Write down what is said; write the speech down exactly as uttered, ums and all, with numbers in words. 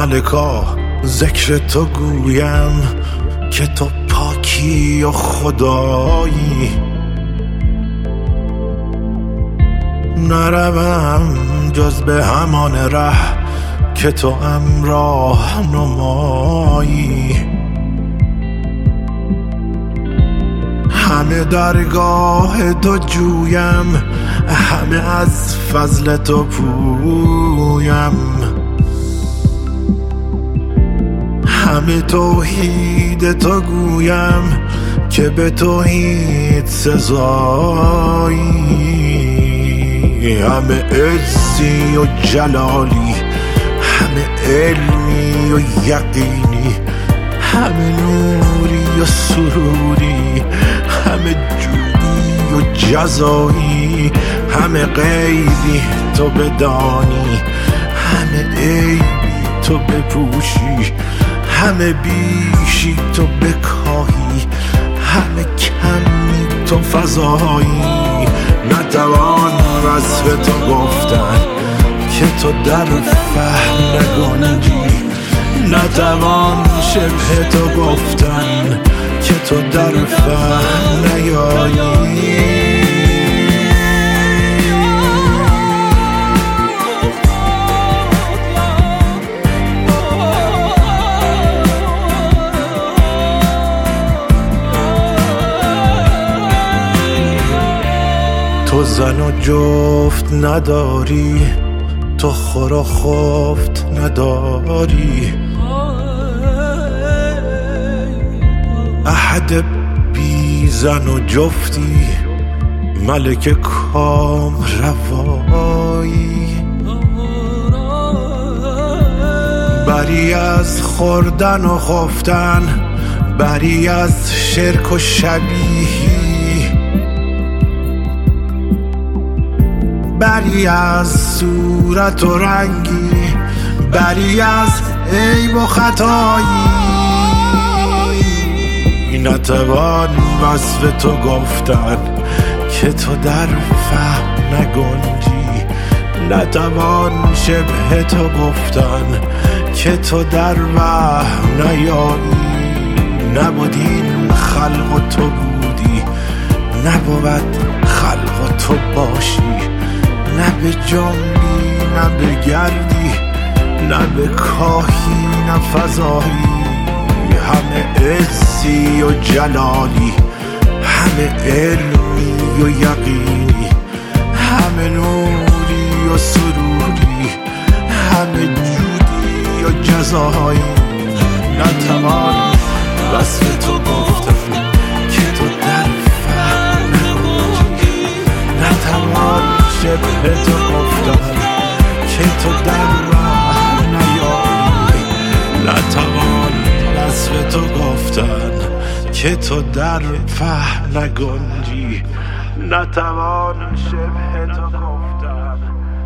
ملکا ذکر تو گویم که تو پاکی و خدایی. نروم جز به همان ره که تو همراه نمایی. همه درگاه تو جویم، همه از فضل تو پویم. همه توحید تو گویم که به توحید سزایی. همه عزی و جلالی، همه علمی و یقینی، همه نوری و سروری، همه جودی و جزایی. همه غیبی تو بدانی، همه عیبی تو بپوشی، همه بیشی تو بکاهی، همه کمی تو فضایی. نتوان وصف تو گفتن که تو در فهم نگنجی، نتوان شبه تو گفتن که تو در فهم نیایی. تو زن و جفت نداری، تو خور و خفت نداری. احد بی زن و جفتی، ملک کام روایی. بری از خوردن و خفتن، بری از شرک و شبیهی، بری از صورت و رنگی، بری از عیب و خطایی. نتوان وصف تو گفتن که تو در فهم نگنجی، نتوان شبه تو گفتن که تو در وهم نیایی. نبود این خلق و تو بودی، نبود خلق و تو باشی. نه به جنبی نه به گردی، نه به کاهی نه فضایی. همه عزی و جلالی، همه علمی و یقینی، همه نوری و سروری، همه جودی و جزایی. نتوان وصف تو گفتن که تو در فهم نگنجی، نتوان شبه تو گفتن که تو در راه نیایی. نتوان وصف تو گفتن که تو در فهم نگنجی، نتوان شبه